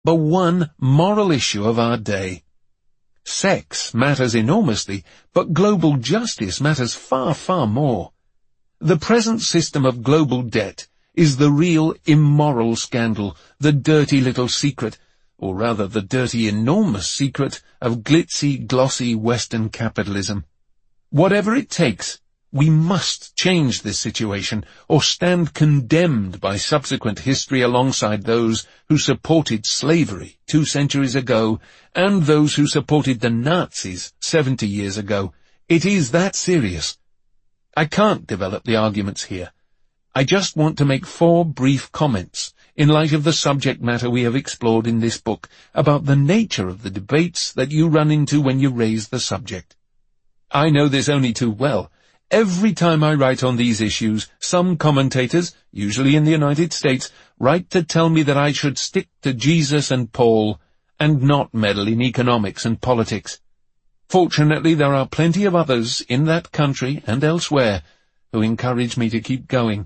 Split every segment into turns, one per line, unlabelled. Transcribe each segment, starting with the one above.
the one moral issue of our day. Sex matters enormously, but global justice matters far, far more. The present system of global debt is the real immoral scandal, the dirty little secret, or rather the dirty enormous secret of glitzy, glossy Western capitalism. Whatever it takes, we must change this situation, or stand condemned by subsequent history alongside those who supported slavery 2 centuries ago and those who supported the Nazis 70 years ago. It is that serious. I can't develop the arguments here. I just want to make 4 brief comments in light of the subject matter we have explored in this book about the nature of the debates that you run into when you raise the subject. I know this only too well. Every time I write on these issues, some commentators, usually in the United States, write to tell me that I should stick to Jesus and Paul and not meddle in economics and politics. Fortunately, there are plenty of others in that country and elsewhere who encourage me to keep going.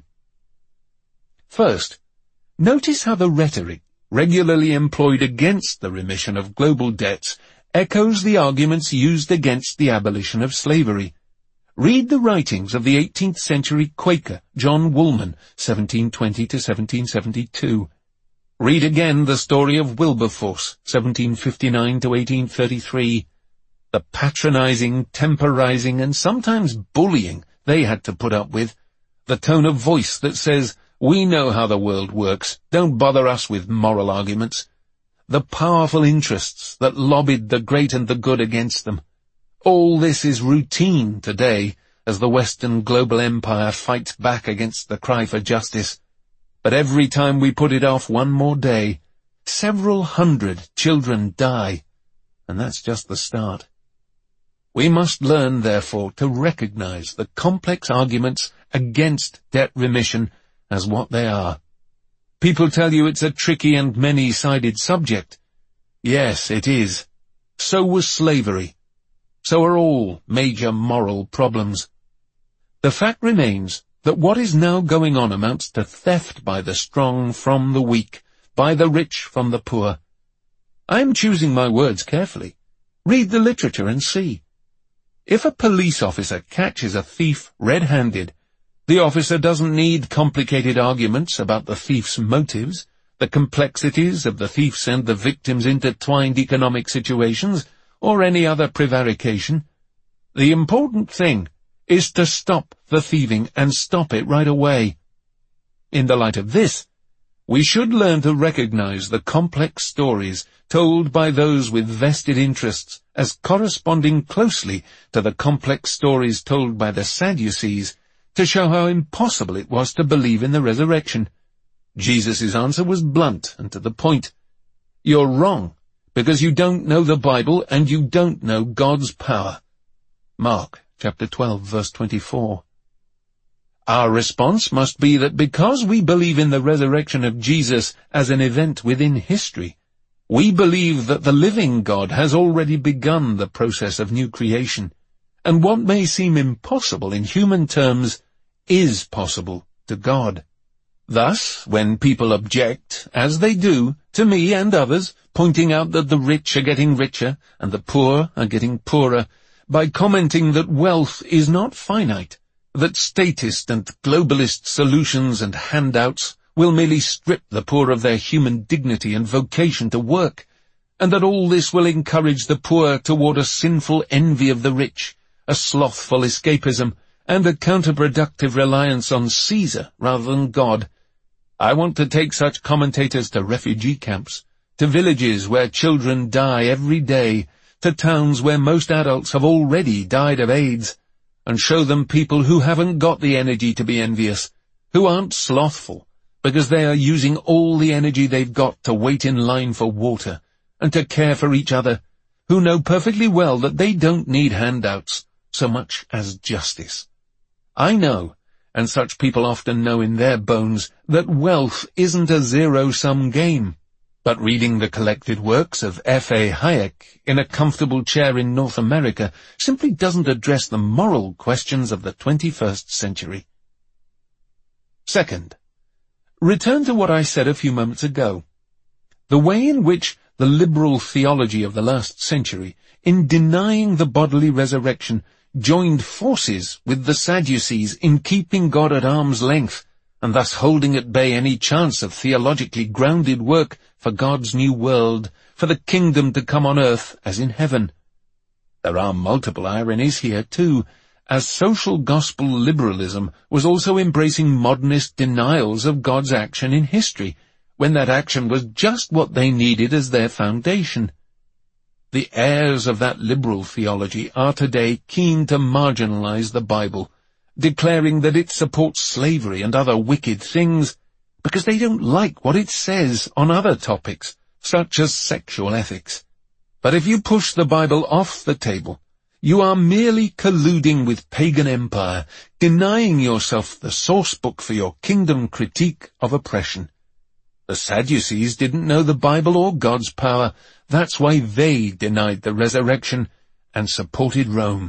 First, notice how the rhetoric regularly employed against the remission of global debts echoes the arguments used against the abolition of slavery. Read the writings of the 18th century Quaker John Woolman, 1720 to 1772. Read again the story of Wilberforce, 1759 to 1833. The patronizing, temporizing, and sometimes bullying they had to put up with. The tone of voice that says, "We know how the world works, don't bother us with moral arguments." The powerful interests that lobbied the great and the good against them. All this is routine today as the Western global empire fights back against the cry for justice. But every time we put it off one more day, several hundred children die, and that's just the start. We must learn, therefore, to recognize the complex arguments against debt remission as what they are. People tell you it's a tricky and many-sided subject. Yes, it is. So was slavery. So are all major moral problems. The fact remains that what is now going on amounts to theft by the strong from the weak, by the rich from the poor. I am choosing my words carefully. Read the literature and see. If a police officer catches a thief red-handed, the officer doesn't need complicated arguments about the thief's motives, the complexities of the thief's and the victim's intertwined economic situations, or any other prevarication. The important thing is to stop the thieving and stop it right away. In the light of this, we should learn to recognize the complex stories told by those with vested interests as corresponding closely to the complex stories told by the Sadducees to show how impossible it was to believe in the resurrection. Jesus' answer was blunt and to the point. You're wrong, because you don't know the Bible and you don't know God's power. Mark chapter 12, verse 24. Our response must be that because we believe in the resurrection of Jesus as an event within history, we believe that the living God has already begun the process of new creation, and what may seem impossible in human terms is possible to God. Thus, when people object, as they do, to me and others, pointing out that the rich are getting richer and the poor are getting poorer, by commenting that wealth is not finite, that statist and globalist solutions and handouts will merely strip the poor of their human dignity and vocation to work, and that all this will encourage the poor toward a sinful envy of the rich, a slothful escapism, and a counterproductive reliance on Caesar rather than God. I want to take such commentators to refugee camps, to villages where children die every day, to towns where most adults have already died of AIDS, and show them people who haven't got the energy to be envious, who aren't slothful, because they are using all the energy they've got to wait in line for water, and to care for each other, who know perfectly well that they don't need handouts so much as justice. I know, and such people often know in their bones, that wealth isn't a zero-sum game. But reading the collected works of F.A. Hayek in a comfortable chair in North America simply doesn't address the moral questions of the 21st century. Second, return to what I said a few moments ago. The way in which the liberal theology of the last century, in denying the bodily resurrection, joined forces with the Sadducees in keeping God at arm's length, and thus holding at bay any chance of theologically grounded work for God's new world, for the kingdom to come on earth as in heaven. There are multiple ironies here too, as social gospel liberalism was also embracing modernist denials of God's action in history, when that action was just what they needed as their foundation. The heirs of that liberal theology are today keen to marginalize the Bible, declaring that it supports slavery and other wicked things, because they don't like what it says on other topics, such as sexual ethics. But if you push the Bible off the table, you are merely colluding with pagan empire, denying yourself the source book for your kingdom critique of oppression. The Sadducees didn't know the Bible or God's power. That's why they denied the resurrection and supported Rome.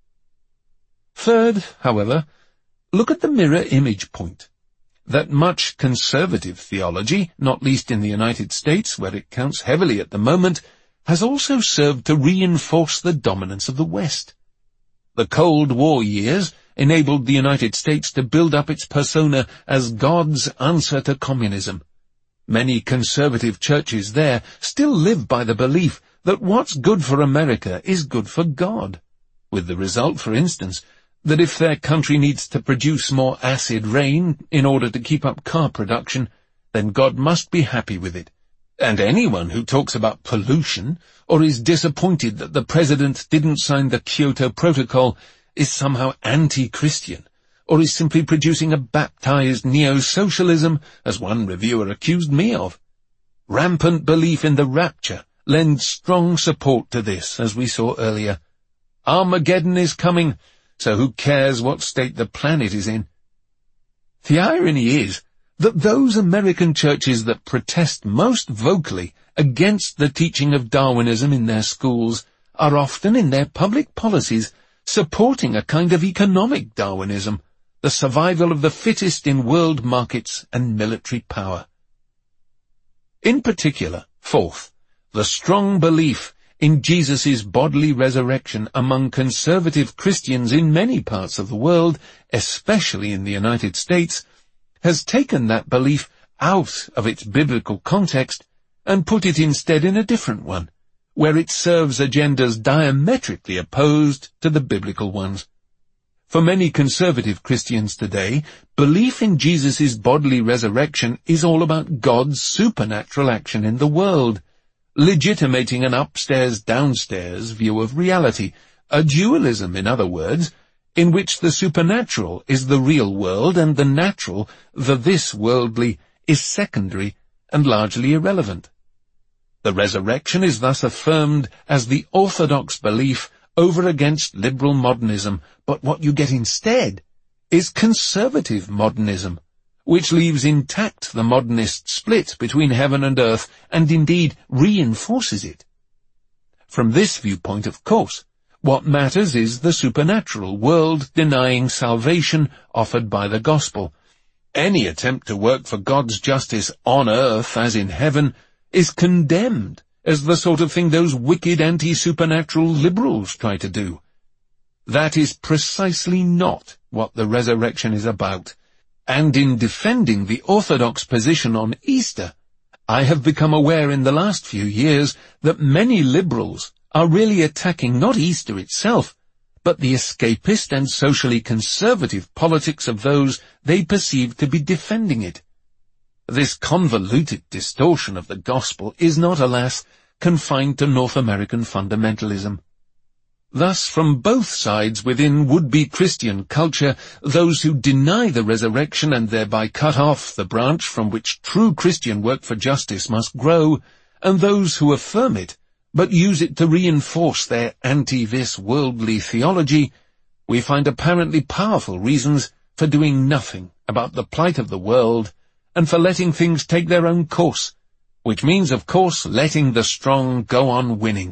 Third, however, look at the mirror image point. That much conservative theology, not least in the United States, where it counts heavily at the moment, has also served to reinforce the dominance of the West. The Cold War years enabled the United States to build up its persona as God's answer to communism. Many conservative churches there still live by the belief that what's good for America is good for God, with the result, for instance, that if their country needs to produce more acid rain in order to keep up car production, then God must be happy with it. And anyone who talks about pollution, or is disappointed that the president didn't sign the Kyoto Protocol, is somehow anti-Christian, or is simply producing a baptized neo-socialism, as one reviewer accused me of. Rampant belief in the rapture lends strong support to this, as we saw earlier. Armageddon is coming, so who cares what state the planet is in? The irony is that those American churches that protest most vocally against the teaching of Darwinism in their schools are often in their public policies supporting a kind of economic Darwinism, the survival of the fittest in world markets and military power. In particular, fourth, the strong belief in Jesus' bodily resurrection among conservative Christians in many parts of the world, especially in the United States, has taken that belief out of its biblical context and put it instead in a different one, where it serves agendas diametrically opposed to the biblical ones. For many conservative Christians today, belief in Jesus' bodily resurrection is all about God's supernatural action in the world, legitimating an upstairs-downstairs view of reality, a dualism, in other words, in which the supernatural is the real world and the natural, the this-worldly, is secondary and largely irrelevant. The resurrection is thus affirmed as the orthodox belief over against liberal modernism, but what you get instead is conservative modernism, which leaves intact the modernist split between heaven and earth, and indeed reinforces it. From this viewpoint, of course, what matters is the supernatural, world-denying salvation offered by the gospel. Any attempt to work for God's justice on earth as in heaven is condemned as the sort of thing those wicked anti-supernatural liberals try to do. That is precisely not what the resurrection is about. And in defending the orthodox position on Easter, I have become aware in the last few years that many liberals are really attacking not Easter itself, but the escapist and socially conservative politics of those they perceive to be defending it. This convoluted distortion of the gospel is not, alas, confined to North American fundamentalism. Thus, from both sides within would-be Christian culture, those who deny the resurrection and thereby cut off the branch from which true Christian work for justice must grow, and those who affirm it, but use it to reinforce their anti-this worldly theology, we find apparently powerful reasons for doing nothing about the plight of the world and for letting things take their own course, which means, of course, letting the strong go on winning.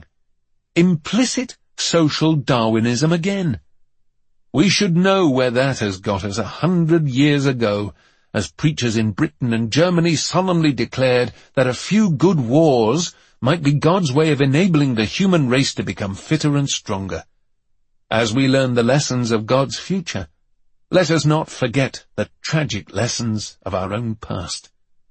Implicit social Darwinism again. We should know where that has got us 100 years ago, as preachers in Britain and Germany solemnly declared that a few good wars might be God's way of enabling the human race to become fitter and stronger. As we learn the lessons of God's future, let us not forget the tragic lessons of our own past.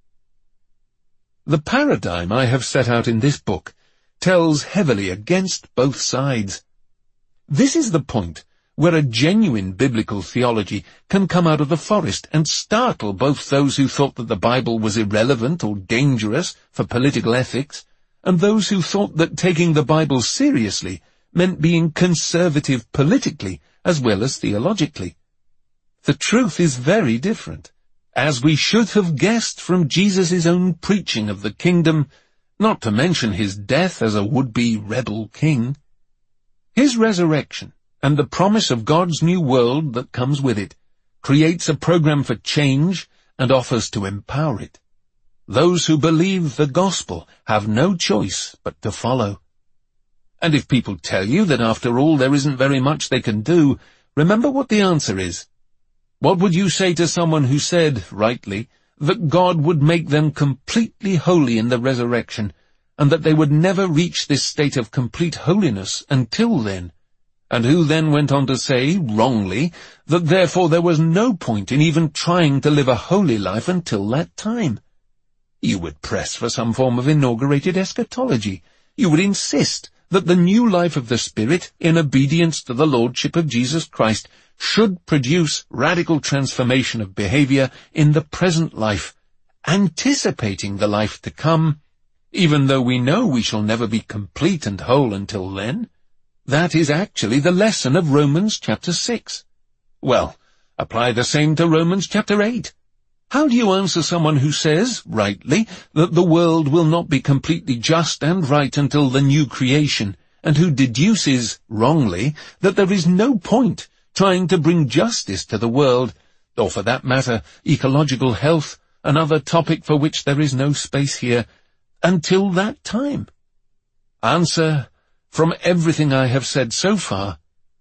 The paradigm I have set out in this book tells heavily against both sides. This is the point where a genuine biblical theology can come out of the forest and startle both those who thought that the Bible was irrelevant or dangerous for political ethics, and those who thought that taking the Bible seriously meant being conservative politically as well as theologically. The truth is very different, as we should have guessed from Jesus' own preaching of the kingdom, not to mention his death as a would-be rebel king. His resurrection and the promise of God's new world that comes with it creates a program for change and offers to empower it. Those who believe the gospel have no choice but to follow. And if people tell you that after all there isn't very much they can do, remember what the answer is. What would you say to someone who said, rightly, that God would make them completely holy in the resurrection, and that they would never reach this state of complete holiness until then, and who then went on to say, wrongly, that therefore there was no point in even trying to live a holy life until that time? You would press for some form of inaugurated eschatology. You would insist that the new life of the Spirit, in obedience to the Lordship of Jesus Christ, should produce radical transformation of behavior in the present life, anticipating the life to come, even though we know we shall never be complete and whole until then. That is actually the lesson of Romans chapter 6. Well, apply the same to Romans chapter 8. How do you answer someone who says, rightly, that the world will not be completely just and right until the new creation, and who deduces, wrongly, that there is no point trying to bring justice to the world, or for that matter, ecological health, another topic for which there is no space here, until that time? Answer, from everything I have said so far,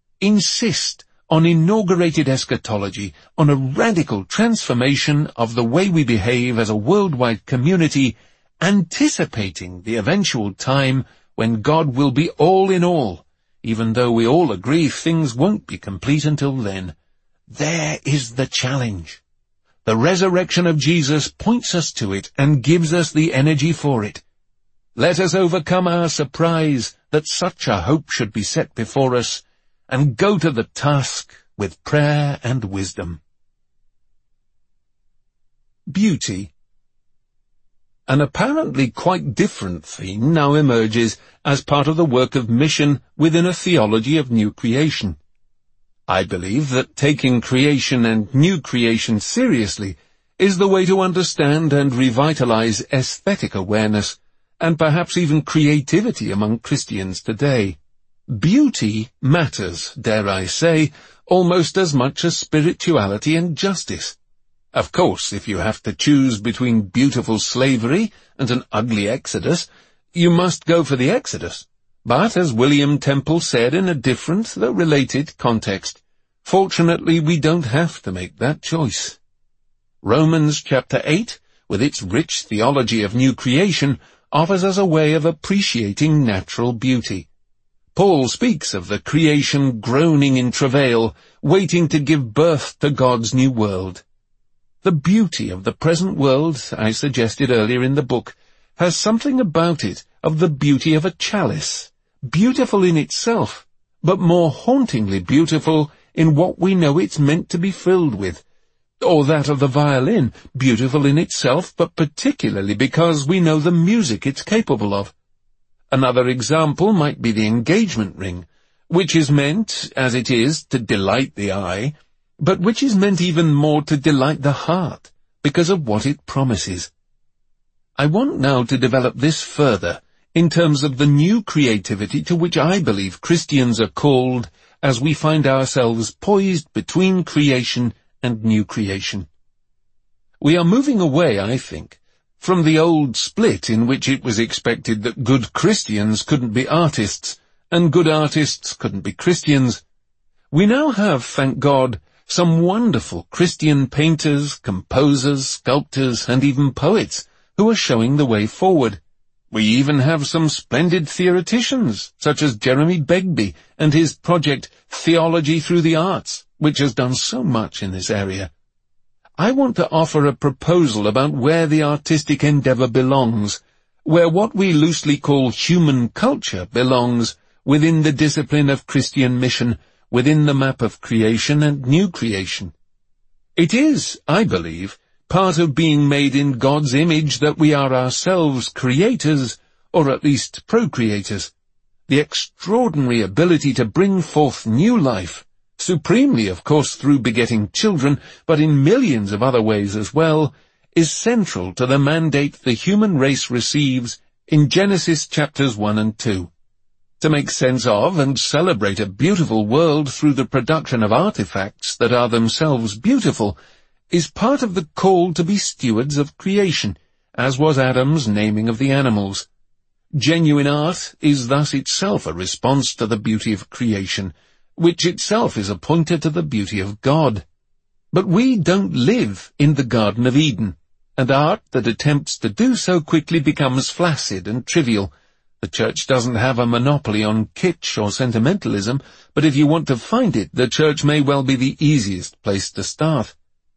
insist on inaugurated eschatology, on a radical transformation of the way we behave as a worldwide community, anticipating the eventual time when God will be all in all, even though we all agree things won't be complete until then. There is the challenge. The resurrection of Jesus points us to it and gives us the energy for it. Let us overcome our surprise that such a hope should be set before us, and go to the task with prayer and wisdom. Beauty. An apparently quite different theme now emerges as part of the work of mission within a theology of new creation. I believe that taking creation and new creation seriously is the way to understand and revitalize aesthetic awareness, and perhaps even creativity among Christians today. Beauty matters, dare I say, almost as much as spirituality and justice. Of course, if you have to choose between beautiful slavery and an ugly exodus, you must go for the exodus. But, as William Temple said in a different, though related, context, fortunately we don't have to make that choice. Romans chapter 8, with its rich theology of new creation, offers us a way of appreciating natural beauty. Paul speaks of the creation groaning in travail, waiting to give birth to God's new world. The beauty of the present world, I suggested earlier in the book, has something about it of the beauty of a chalice, beautiful in itself, but more hauntingly beautiful in what we know it's meant to be filled with, or that of the violin, beautiful in itself, but particularly because we know the music it's capable of. Another example might be the engagement ring, which is meant, as it is, to delight the eye, but which is meant even more to delight the heart, because of what it promises. I want now to develop this further in terms of the new creativity to which I believe Christians are called as we find ourselves poised between creation and new creation. We are moving away, I think, from the old split in which it was expected that good Christians couldn't be artists, and good artists couldn't be Christians. We now have, thank God, some wonderful Christian painters, composers, sculptors, and even poets who are showing the way forward. We even have some splendid theoreticians, such as Jeremy Begbie and his project Theology Through the Arts, which has done so much in this area. I want to offer a proposal about where the artistic endeavor belongs, where what we loosely call human culture belongs within the discipline of Christian mission, within the map of creation and new creation. It is, I believe, part of being made in God's image that we are ourselves creators, or at least procreators. The extraordinary ability to bring forth new life, supremely of course through begetting children, but in millions of other ways as well, is central to the mandate the human race receives in Genesis chapters 1 and 2. To make sense of and celebrate a beautiful world through the production of artifacts that are themselves beautiful is part of the call to be stewards of creation, as was Adam's naming of the animals. Genuine art is thus itself a response to the beauty of creation, which itself is a pointer to the beauty of God. But we don't live in the Garden of Eden, and art that attempts to do so quickly becomes flaccid and trivial. The church doesn't have a monopoly on kitsch or sentimentalism, but if you want to find it, the church may well be the easiest place to start.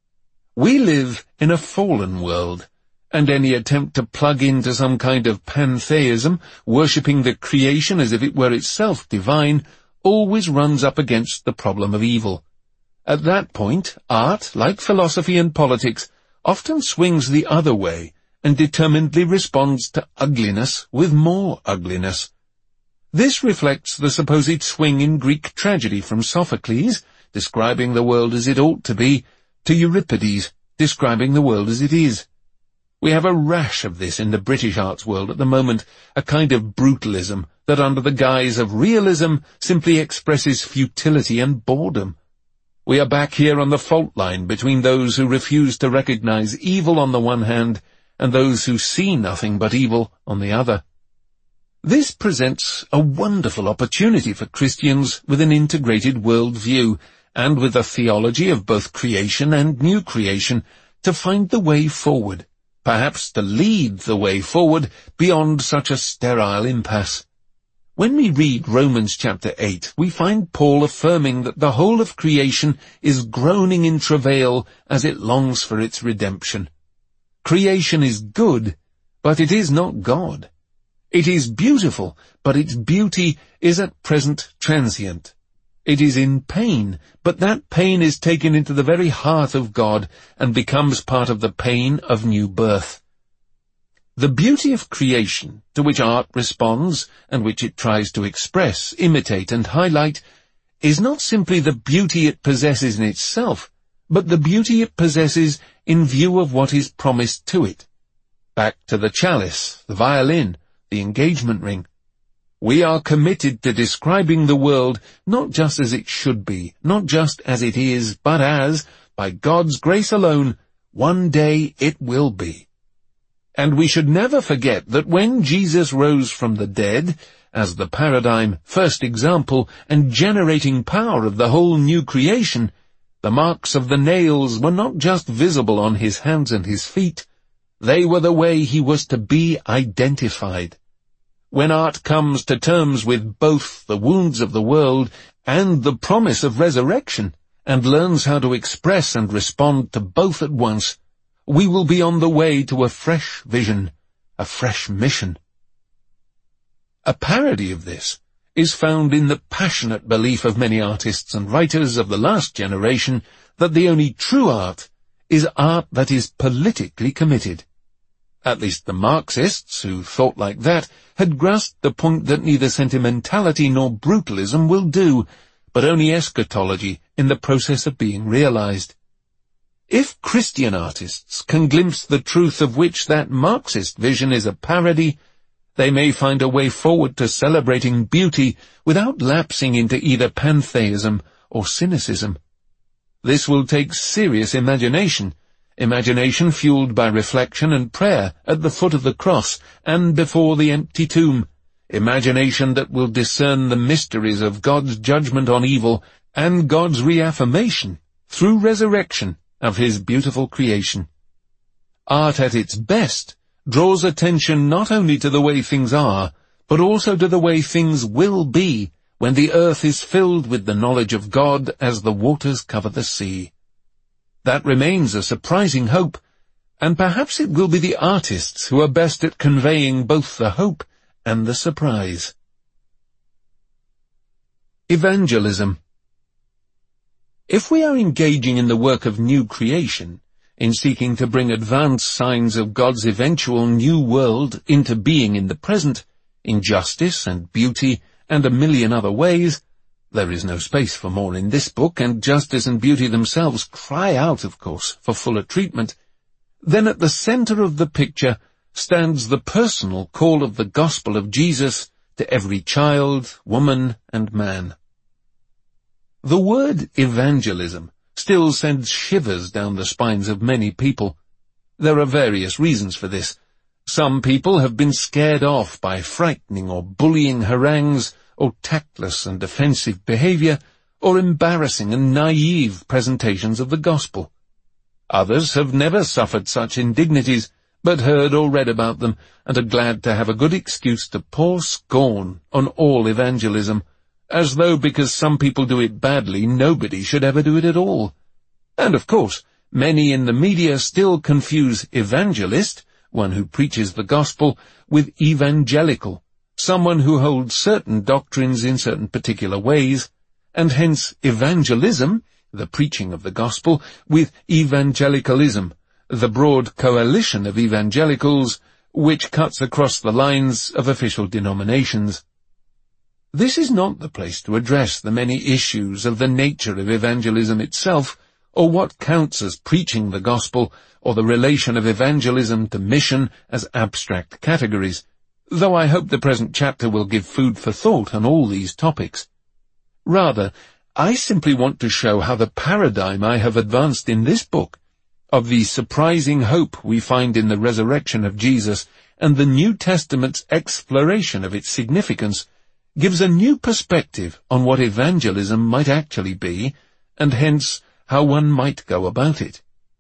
We live in a fallen world, and any attempt to plug into some kind of pantheism, worshipping the creation as if it were itself divine, always runs up against the problem of evil. At that point, art, like philosophy and politics, often swings the other way, and determinedly responds to ugliness with more ugliness. This reflects the supposed swing in Greek tragedy from Sophocles, describing the world as it ought to be, to Euripides, describing the world as it is. We have a rash of this in the British arts world at the moment, a kind of brutalism that under the guise of realism simply expresses futility and boredom. We are back here on the fault line between those who refuse to recognize evil on the one hand and those who see nothing but evil on the other. This presents a wonderful opportunity for Christians with an integrated world view and with a theology of both creation and new creation to find the way forward, perhaps to lead the way forward beyond such a sterile impasse. When we read Romans chapter 8, we find Paul affirming that the whole of creation is groaning in travail as it longs for its redemption. Creation is good, but it is not God. It is beautiful, but its beauty is at present transient. It is in pain, but that pain is taken into the very heart of God and becomes part of the pain of new birth. The beauty of creation, to which art responds and which it tries to express, imitate, and highlight, is not simply the beauty it possesses in itself, but the beauty it possesses in view of what is promised to it. Back to the chalice, the violin, the engagement ring. We are committed to describing the world not just as it should be, not just as it is, but as, by God's grace alone, one day it will be. And we should never forget that when Jesus rose from the dead, as the paradigm, first example, and generating power of the whole new creation, the marks of the nails were not just visible on his hands and his feet, they were the way he was to be identified. When art comes to terms with both the wounds of the world and the promise of resurrection, and learns how to express and respond to both at once, we will be on the way to a fresh vision, a fresh mission. A parody of this is found in the passionate belief of many artists and writers of the last generation that the only true art is art that is politically committed. At least the Marxists, who thought like that, had grasped the point that neither sentimentality nor brutalism will do, but only eschatology in the process of being realized. If Christian artists can glimpse the truth of which that Marxist vision is a parody, they may find a way forward to celebrating beauty without lapsing into either pantheism or cynicism. This will take serious imagination fueled by reflection and prayer at the foot of the cross and before the empty tomb, imagination that will discern the mysteries of God's judgment on evil and God's reaffirmation through resurrection of his beautiful creation. Art at its best draws attention not only to the way things are, but also to the way things will be when the earth is filled with the knowledge of God as the waters cover the sea. That remains a surprising hope, and perhaps it will be the artists who are best at conveying both the hope and the surprise. Evangelism. If we are engaging in the work of new creation, in seeking to bring advanced signs of God's eventual new world into being in the present, in justice and beauty and a million other ways, there is no space for more in this book, and justice and beauty themselves cry out, of course, for fuller treatment, then at the center of the picture stands the personal call of the gospel of Jesus to every child, woman, and man. The word evangelism still sends shivers down the spines of many people. There are various reasons for this. Some people have been scared off by frightening or bullying harangues, or tactless and offensive behavior, or embarrassing and naive presentations of the gospel. Others have never suffered such indignities, but heard or read about them, and are glad to have a good excuse to pour scorn on all evangelism, as though because some people do it badly, nobody should ever do it at all. And of course, many in the media still confuse evangelist, one who preaches the gospel, with evangelical, someone who holds certain doctrines in certain particular ways, and hence evangelism, the preaching of the gospel, with evangelicalism, the broad coalition of evangelicals, which cuts across the lines of official denominations. This is not the place to address the many issues of the nature of evangelism itself, or what counts as preaching the gospel, or the relation of evangelism to mission as abstract categories, though I hope the present chapter will give food for thought on all these topics. Rather, I simply want to show how the paradigm I have advanced in this book, of the surprising hope we find in the resurrection of Jesus and the New Testament's exploration of its significance, gives a new perspective on what evangelism might actually be, and hence how one might go about it.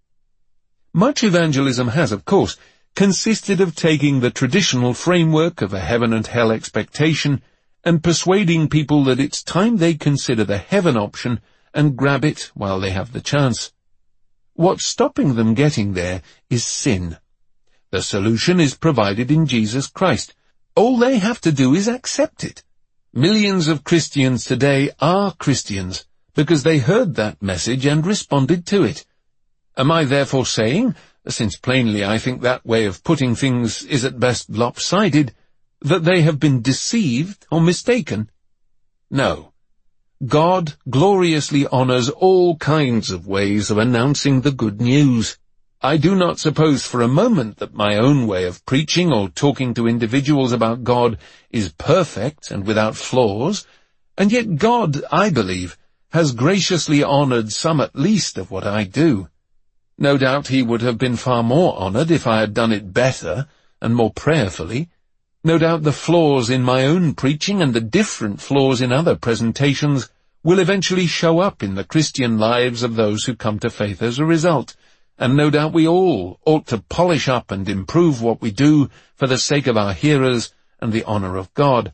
Much evangelism has, of course, consisted of taking the traditional framework of a heaven and hell expectation and persuading people that it's time they consider the heaven option and grab it while they have the chance. What's stopping them getting there is sin. The solution is provided in Jesus Christ. All they have to do is accept it. Millions of Christians today are Christians because they heard that message and responded to it. Am I therefore saying, since plainly I think that way of putting things is at best lopsided, that they have been deceived or mistaken? No. God gloriously honors all kinds of ways of announcing the good news. I do not suppose for a moment that my own way of preaching or talking to individuals about God is perfect and without flaws, and yet God, I believe, has graciously honored some at least of what I do. No doubt he would have been far more honored if I had done it better and more prayerfully. No doubt the flaws in my own preaching and the different flaws in other presentations will eventually show up in the Christian lives of those who come to faith as a result, and no doubt we all ought to polish up and improve what we do for the sake of our hearers and the honor of God.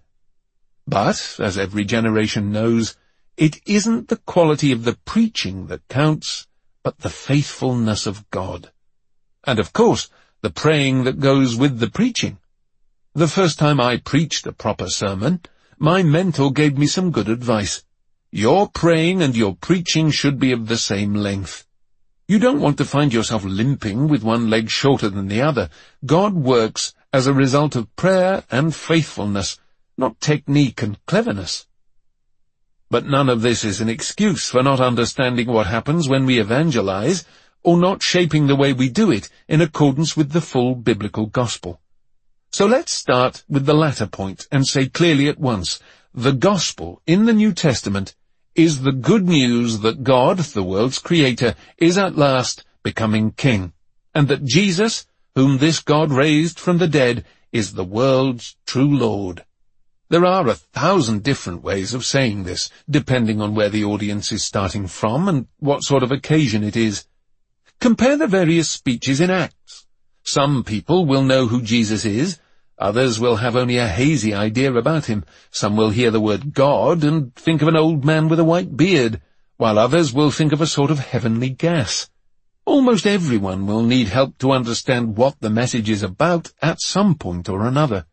But, as every generation knows, it isn't the quality of the preaching that counts, but the faithfulness of God. And of course, the praying that goes with the preaching. The first time I preached a proper sermon, my mentor gave me some good advice. Your praying and your preaching should be of the same length. You don't want to find yourself limping with one leg shorter than the other. God works as a result of prayer and faithfulness, not technique and cleverness. But none of this is an excuse for not understanding what happens when we evangelize, or not shaping the way we do it in accordance with the full biblical gospel. So let's start with the latter point and say clearly at once, the gospel in the New Testament is the good news that God, the world's creator, is at last becoming king, and that Jesus, whom this God raised from the dead, is the world's true Lord. There are 1,000 different ways of saying this, depending on where the audience is starting from and what sort of occasion it is. Compare the various speeches in Acts. Some people will know who Jesus is, others will have only a hazy idea about him. Some will hear the word God and think of an old man with a white beard, while others will think of a sort of heavenly gas. Almost everyone will need help to understand what the message is about at some point or another.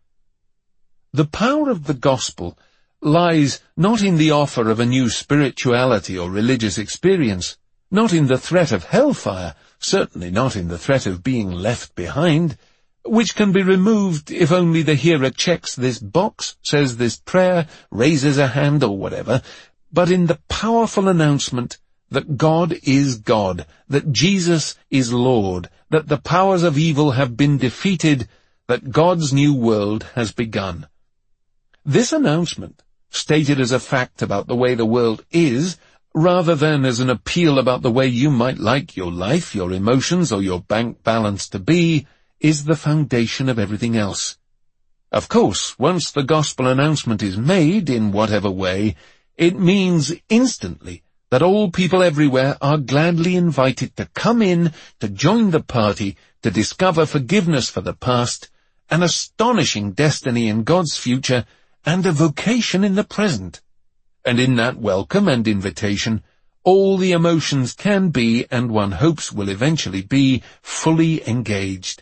The power of the gospel lies not in the offer of a new spirituality or religious experience, not in the threat of hellfire, certainly not in the threat of being left behind, which can be removed if only the hearer checks this box, says this prayer, raises a hand or whatever, but in the powerful announcement that God is God, that Jesus is Lord, that the powers of evil have been defeated, that God's new world has begun. This announcement, stated as a fact about the way the world is, rather than as an appeal about the way you might like your life, your emotions, or your bank balance to be, is the foundation of everything else. Of course, once the gospel announcement is made, in whatever way, it means instantly that all people everywhere are gladly invited to come in, to join the party, to discover forgiveness for the past, an astonishing destiny in God's future, and a vocation in the present. And in that welcome and invitation, all the emotions can be, and one hopes will eventually be, fully engaged.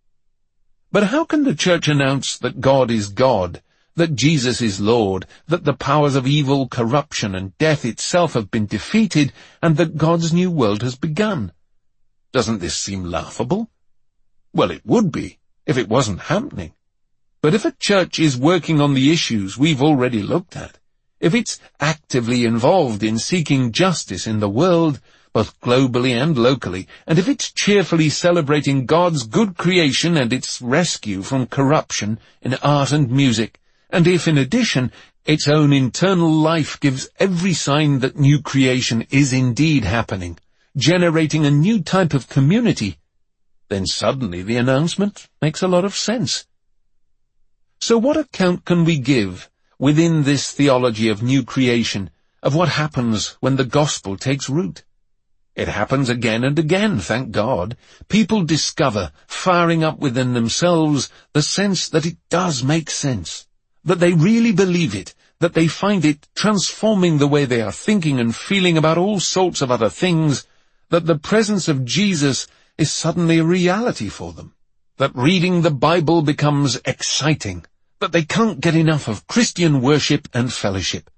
But how can the church announce that God is God, that Jesus is Lord, that the powers of evil, corruption, and death itself have been defeated, and that God's new world has begun? Doesn't this seem laughable? Well, it would be, if it wasn't happening. But if a church is working on the issues we've already looked at, if it's actively involved in seeking justice in the world, both globally and locally, and if it's cheerfully celebrating God's good creation and its rescue from corruption in art and music, and if, in addition, its own internal life gives every sign that new creation is indeed happening, generating a new type of community, then suddenly the announcement makes a lot of sense. So what account can we give within this theology of new creation of what happens when the gospel takes root? It happens again and again, thank God. People discover, firing up within themselves, the sense that it does make sense, that they really believe it, that they find it transforming the way they are thinking and feeling about all sorts of other things, that the presence of Jesus is suddenly a reality for them, that reading the Bible becomes exciting, that they can't get enough of Christian worship and fellowship.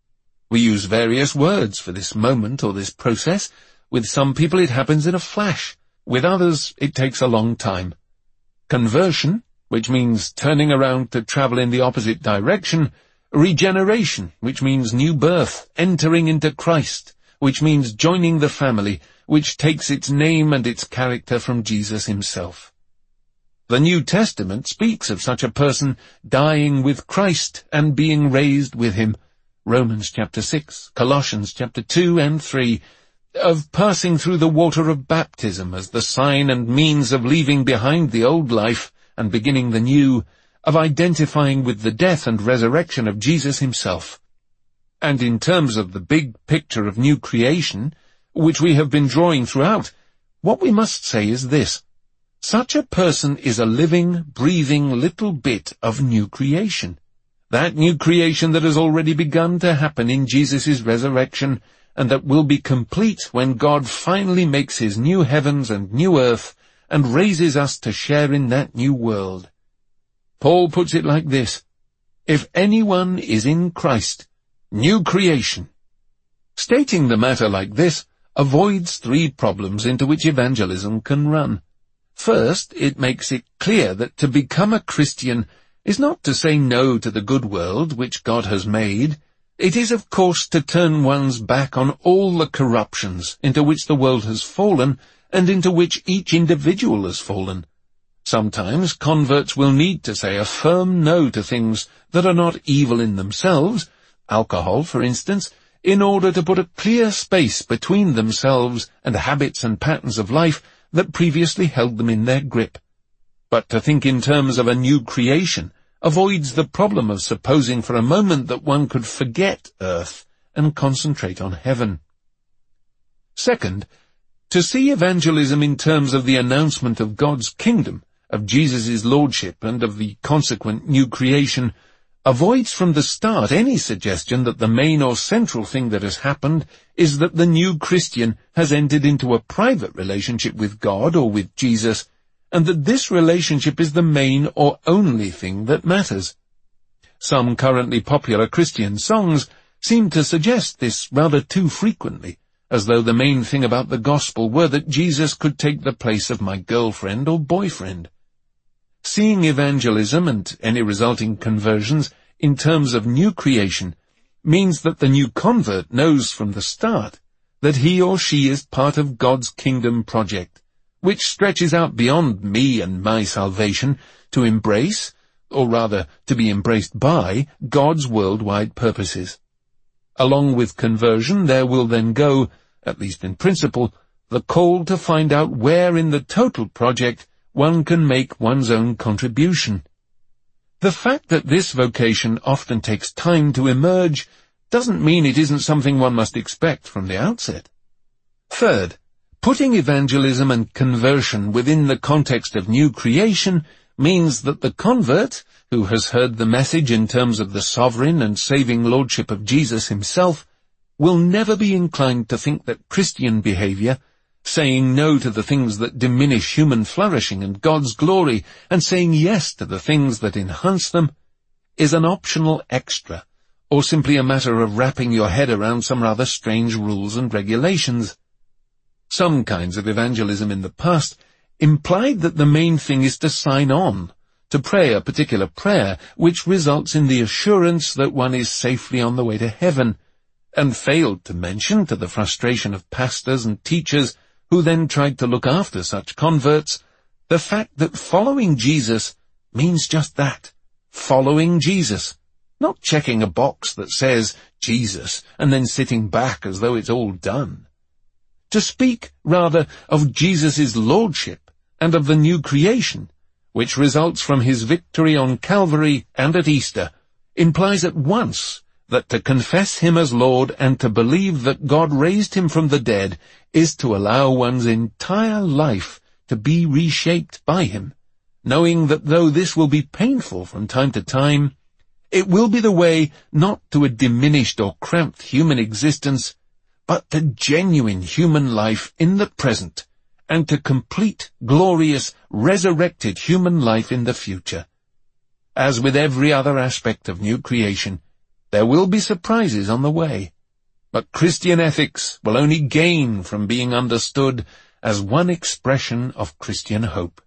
We use various words for this moment or this process. With some people it happens in a flash. With others it takes a long time. Conversion, which means turning around to travel in the opposite direction. Regeneration, which means new birth, entering into Christ, which means joining the family, which takes its name and its character from Jesus himself. The New Testament speaks of such a person dying with Christ and being raised with him. Romans chapter 6, Colossians chapter 2 and 3, of passing through the water of baptism as the sign and means of leaving behind the old life and beginning the new, of identifying with the death and resurrection of Jesus himself. And in terms of the big picture of new creation, which we have been drawing throughout, what we must say is this: such a person is a living, breathing little bit of new creation. That new creation that has already begun to happen in Jesus' resurrection, and that will be complete when God finally makes his new heavens and new earth, and raises us to share in that new world. Paul puts it like this: if anyone is in Christ, new creation. Stating the matter like this avoids three problems into which evangelism can run. First, it makes it clear that to become a Christian is not to say no to the good world which God has made. It is, of course, to turn one's back on all the corruptions into which the world has fallen and into which each individual has fallen. Sometimes converts will need to say a firm no to things that are not evil in themselves, alcohol, for instance, in order to put a clear space between themselves and habits and patterns of life that previously held them in their grip. But to think in terms of a new creation, avoids the problem of supposing for a moment that one could forget earth and concentrate on heaven. Second, to see evangelism in terms of the announcement of God's kingdom, of Jesus' lordship, and of the consequent new creation, avoids from the start any suggestion that the main or central thing that has happened is that the new Christian has entered into a private relationship with God or with Jesus, and that this relationship is the main or only thing that matters. Some currently popular Christian songs seem to suggest this rather too frequently, as though the main thing about the gospel were that Jesus could take the place of my girlfriend or boyfriend. Seeing evangelism and any resulting conversions in terms of new creation means that the new convert knows from the start that he or she is part of God's kingdom project, which stretches out beyond me and my salvation to embrace, or rather to be embraced by, God's worldwide purposes. Along with conversion there will then go, at least in principle, the call to find out where in the total project one can make one's own contribution. The fact that this vocation often takes time to emerge doesn't mean it isn't something one must expect from the outset. Third, putting evangelism and conversion within the context of new creation means that the convert, who has heard the message in terms of the sovereign and saving lordship of Jesus himself, will never be inclined to think that Christian behavior, saying no to the things that diminish human flourishing and God's glory, and saying yes to the things that enhance them, is an optional extra, or simply a matter of wrapping your head around some rather strange rules and regulations. Some kinds of evangelism in the past implied that the main thing is to sign on, to pray a particular prayer, which results in the assurance that one is safely on the way to heaven, and failed to mention, to the frustration of pastors and teachers who then tried to look after such converts, the fact that following Jesus means just that, following Jesus, not checking a box that says Jesus and then sitting back as though it's all done. To speak, rather, of Jesus' lordship and of the new creation, which results from his victory on Calvary and at Easter, implies at once that to confess him as Lord and to believe that God raised him from the dead is to allow one's entire life to be reshaped by him, knowing that though this will be painful from time to time, it will be the way not to a diminished or cramped human existence, but to genuine human life in the present, and to complete, glorious, resurrected human life in the future. As with every other aspect of new creation, there will be surprises on the way, but Christian ethics will only gain from being understood as one expression of Christian hope.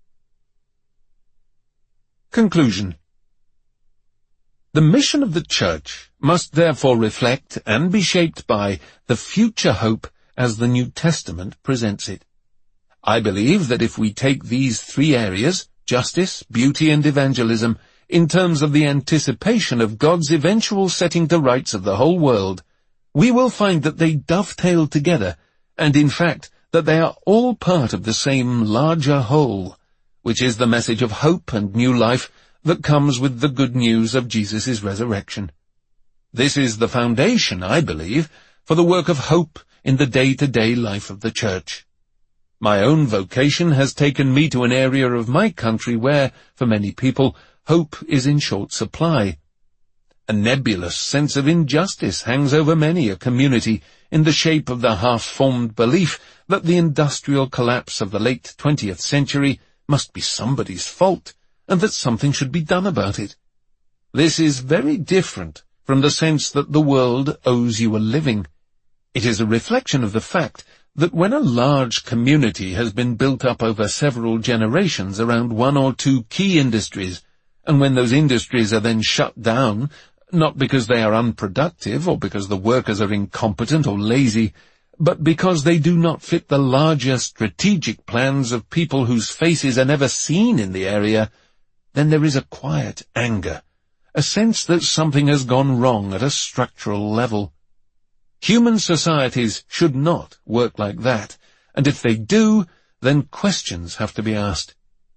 Conclusion. The mission of the Church must therefore reflect and be shaped by the future hope as the New Testament presents it. I believe that if we take these three areas, justice, beauty, and evangelism, in terms of the anticipation of God's eventual setting to rights of the whole world, we will find that they dovetail together, and in fact that they are all part of the same larger whole, which is the message of hope and new life that comes with the good news of Jesus' resurrection. This is the foundation, I believe, for the work of hope in the day-to-day life of the Church. My own vocation has taken me to an area of my country where, for many people, hope is in short supply. A nebulous sense of injustice hangs over many a community in the shape of the half-formed belief that the industrial collapse of the late 20th century must be somebody's fault, and that something should be done about it. This is very different from the sense that the world owes you a living. It is a reflection of the fact that when a large community has been built up over several generations around one or two key industries, and when those industries are then shut down, not because they are unproductive or because the workers are incompetent or lazy, but because they do not fit the larger strategic plans of people whose faces are never seen in the area, then there is a quiet anger, a sense that something has gone wrong at a structural level. Human societies should not work like that, and if they do, then questions have to be asked.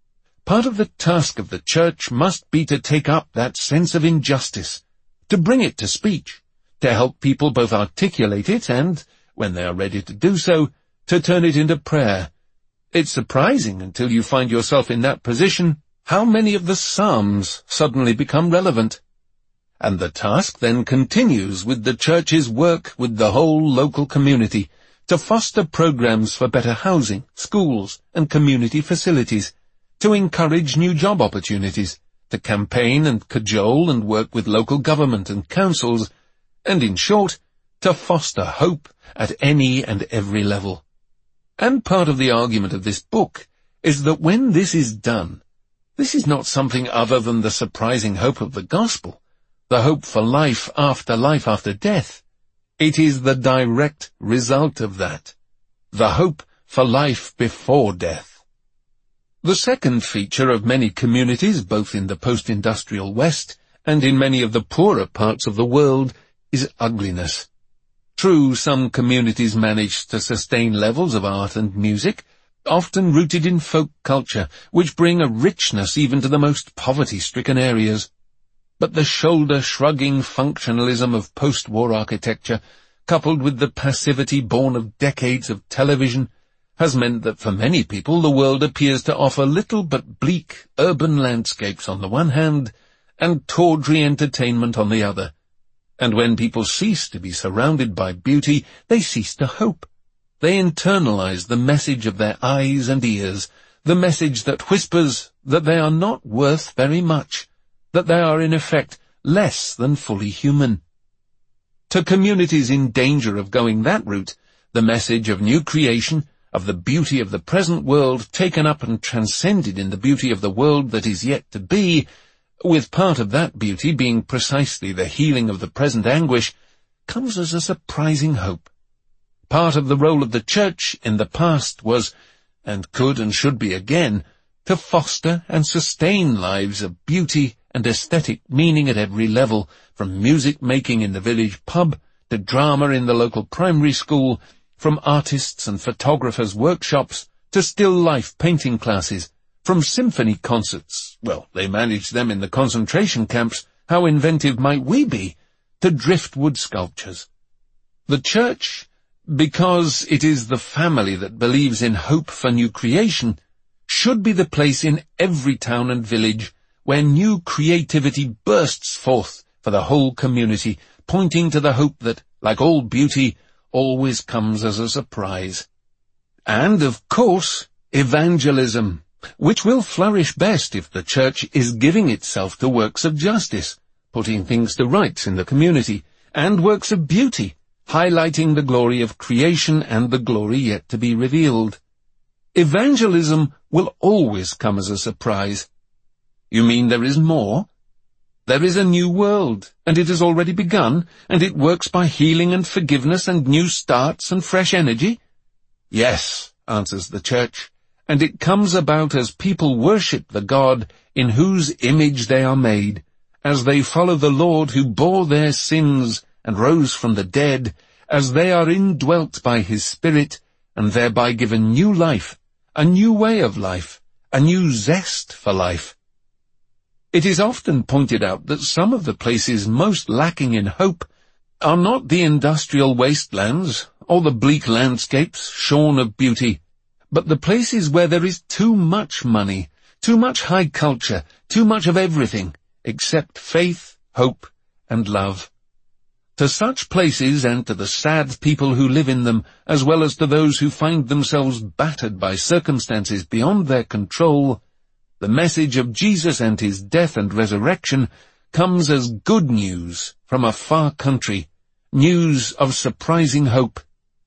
part of the task of the church must be to take up that sense of injustice, to bring it to speech, to help people both articulate it and, when they are ready to do so, to turn it into prayer. It's surprising, until you find yourself in that position, how many of the Psalms suddenly become relevant. And the task then continues with the church's work with the whole local community, to foster programs for better housing, schools, and community facilities, to encourage new job opportunities, to campaign and cajole and work with local government and councils, and in short, to foster hope at any and every level. And part of the argument of this book is that when this is done, this is not something other than the surprising hope of the gospel, the hope for life after death. It is the direct result of that, the hope for life before death. The second feature of many communities, both in the post-industrial West and in many of the poorer parts of the world, is ugliness. True, some communities manage to sustain levels of art and music, often rooted in folk culture, which bring a richness even to the most poverty-stricken areas. But the shoulder-shrugging functionalism of post-war architecture, coupled with the passivity born of decades of television, has meant that for many people the world appears to offer little but bleak urban landscapes on the one hand, and tawdry entertainment on the other. And when people cease to be surrounded by beauty, they cease to hope. They internalize the message of their eyes and ears, the message that whispers that they are not worth very much, that they are in effect less than fully human. To communities in danger of going that route, the message of new creation, of the beauty of the present world taken up and transcended in the beauty of the world that is yet to be, with part of that beauty being precisely the healing of the present anguish, comes as a surprising hope. Part of the role of the church in the past was, and could and should be again, to foster and sustain lives of beauty and aesthetic meaning at every level, from music-making in the village pub to drama in the local primary school, from artists and photographers' workshops to still-life painting classes, from symphony concerts, well, they managed them in the concentration camps, how inventive might we be, to driftwood sculptures. The church, because it is the family that believes in hope for new creation, should be the place in every town and village where new creativity bursts forth for the whole community, pointing to the hope that, like all beauty, always comes as a surprise. And, of course, evangelism, which will flourish best if the church is giving itself to works of justice, putting things to rights in the community, and works of beauty, highlighting the glory of creation and the glory yet to be revealed. Evangelism will always come as a surprise. You mean there is more? There is a new world, and it has already begun, and it works by healing and forgiveness and new starts and fresh energy? Yes, answers the church, and it comes about as people worship the God in whose image they are made, as they follow the Lord who bore their sins and rose from the dead, as they are indwelt by his Spirit, and thereby given new life, a new way of life, a new zest for life. It is often pointed out that some of the places most lacking in hope are not the industrial wastelands or the bleak landscapes shorn of beauty, but the places where there is too much money, too much high culture, too much of everything, except faith, hope, and love. To such places, and to the sad people who live in them, as well as to those who find themselves battered by circumstances beyond their control, the message of Jesus and his death and resurrection comes as good news from a far country, news of surprising hope.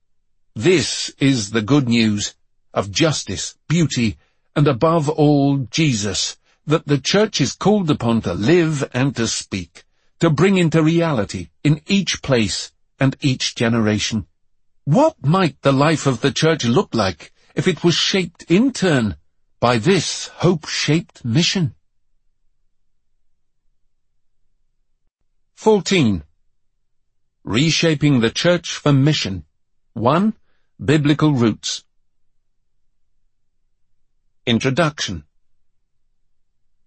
This is the good news of justice, beauty, and above all, Jesus, that the church is called upon to live and to speak, to bring into reality in each place and each generation. What might the life of the church look like if it was shaped in turn by this hope-shaped mission? 14. Reshaping the Church for Mission. 1. Biblical Roots. Introduction.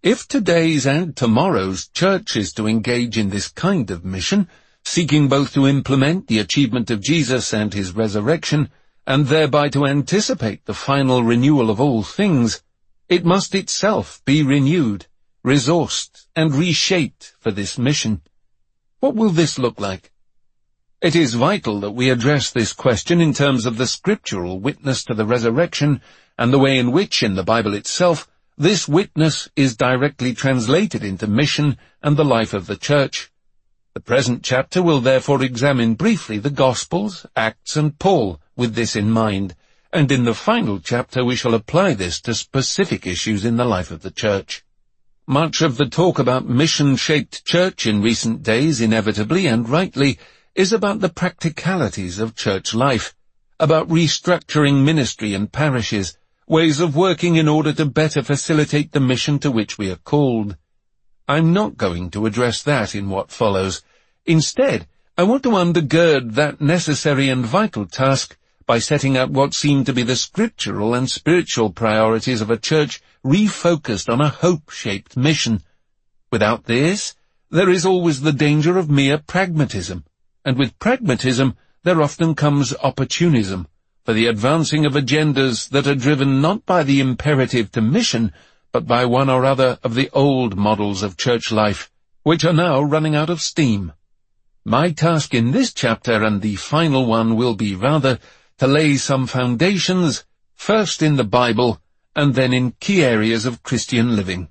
If today's and tomorrow's church is to engage in this kind of mission, seeking both to implement the achievement of Jesus and his resurrection, and thereby to anticipate the final renewal of all things, it must itself be renewed, resourced, and reshaped for this mission. What will this look like? It is vital that we address this question in terms of the scriptural witness to the resurrection and the way in which, in the Bible itself, this witness is directly translated into mission and the life of the church. The present chapter will therefore examine briefly the Gospels, Acts, and Paul with this in mind, and in the final chapter we shall apply this to specific issues in the life of the church. Much of the talk about mission-shaped church in recent days, inevitably and rightly, is about the practicalities of church life, about restructuring ministry and parishes, ways of working in order to better facilitate the mission to which we are called. I'm not going to address that in what follows. Instead, I want to undergird that necessary and vital task by setting out what seem to be the scriptural and spiritual priorities of a church refocused on a hope-shaped mission. Without this, there is always the danger of mere pragmatism, and with pragmatism there often comes opportunism for the advancing of agendas that are driven not by the imperative to mission, but by one or other of the old models of church life, which are now running out of steam. My task in this chapter and the final one will be rather to lay some foundations, first in the Bible, and then in key areas of Christian living.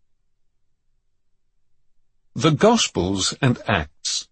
The Gospels and Acts.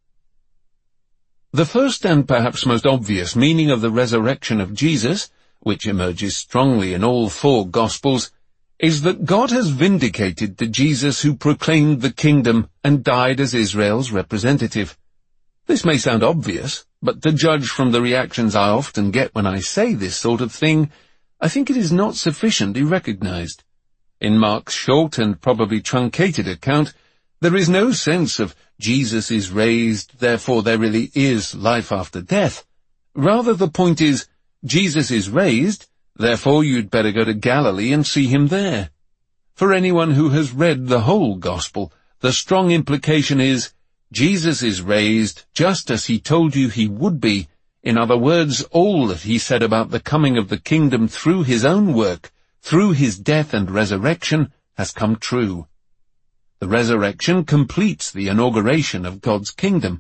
The first and perhaps most obvious meaning of the resurrection of Jesus, which emerges strongly in all four Gospels, is that God has vindicated the Jesus who proclaimed the kingdom and died as Israel's representative. This may sound obvious, but to judge from the reactions I often get when I say this sort of thing, I think it is not sufficiently recognized. In Mark's short and probably truncated account, there is no sense of Jesus is raised, therefore there really is life after death. Rather, the point is, Jesus is raised, therefore you'd better go to Galilee and see him there. For anyone who has read the whole Gospel, the strong implication is, Jesus is raised just as he told you he would be. In other words, all that he said about the coming of the kingdom through his own work, through his death and resurrection, has come true. The resurrection completes the inauguration of God's kingdom.